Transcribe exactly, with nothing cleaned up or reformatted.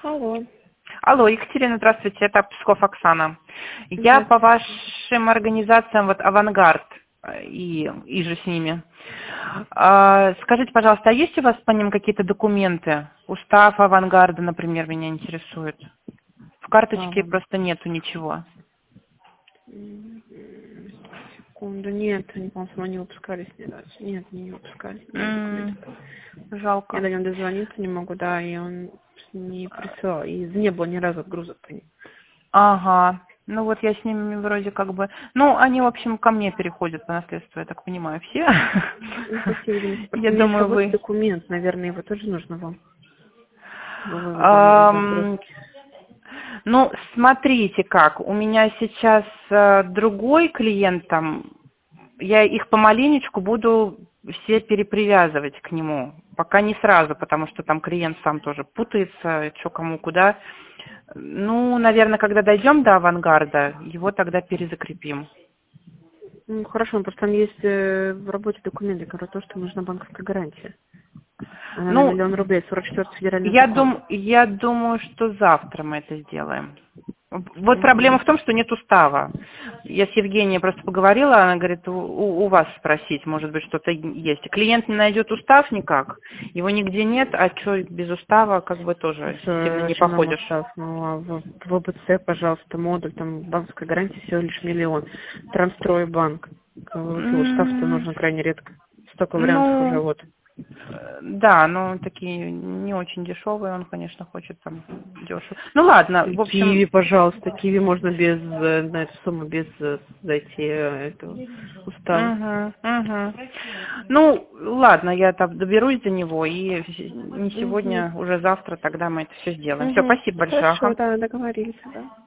Алло. Алло, Екатерина, здравствуйте, это Псков Оксана. Я по вашим организациям, вот «Авангард» и, и же с ними. А, скажите, пожалуйста, а есть у вас по ним какие-то документы? Устав «Авангарда», например, меня интересует. В карточке Ага. просто нету ничего. Секунду. Нет, они, по-моему, не выпускались ни разу. Нет, не выпускались. Нет М, документов. Я жалко. до него дозвониться не могу, да, и он не присылал. И не было ни разу отгрузок по ним. Ага. Ну вот я с ними вроде как бы... Ну, они, в общем, ко мне переходят по наследству, я так понимаю, все. Ну, по всей видимости, просто Я у меня есть думаю, рабочий вы... документ, наверное, его тоже нужно вам. Вы выводили из Ам, отгрузки. Ну, смотрите как, у меня сейчас э, другой клиент там, я их помаленечку буду все перепривязывать к нему, пока не сразу, потому что там клиент сам тоже путается, что кому куда. Ну, наверное, когда дойдем до «Авангарда», его тогда перезакрепим. Ну, хорошо, просто там есть э, в работе документы, которые то, что нужна банковская гарантия. Она на Ну, миллион рублей, сорок четвёртый федеральный я, закон. дум, я думаю, что завтра мы это сделаем. Вот проблема Угу. в том, что нет устава. Я с Евгенией просто поговорила, она говорит, у, у вас спросить, может быть, что-то есть. Клиент не найдет устав никак, его нигде нет, а что без устава, как бы тоже сильно не Зачем нам походишь. устав? Ну, а в в ВБЦ, пожалуйста, модуль, там банковская гарантия всего лишь миллион. Трансстрой банк. Устав-то М, нужно крайне редко. Столько вариантов уже Ну, вот. э, да, но такие не очень дешевые, он, конечно, хочет там дешево. Ну ладно, в Киви, общем, пожалуйста. Киви можно без, э, на эту сумму, без э, зайти э, этого устава. угу, угу. Ну, ладно, я там доберусь до него, и не Угу. сегодня, уже завтра тогда мы это все сделаем. Все, Угу. спасибо большое. Хорошо, Ага. да, договорились, да.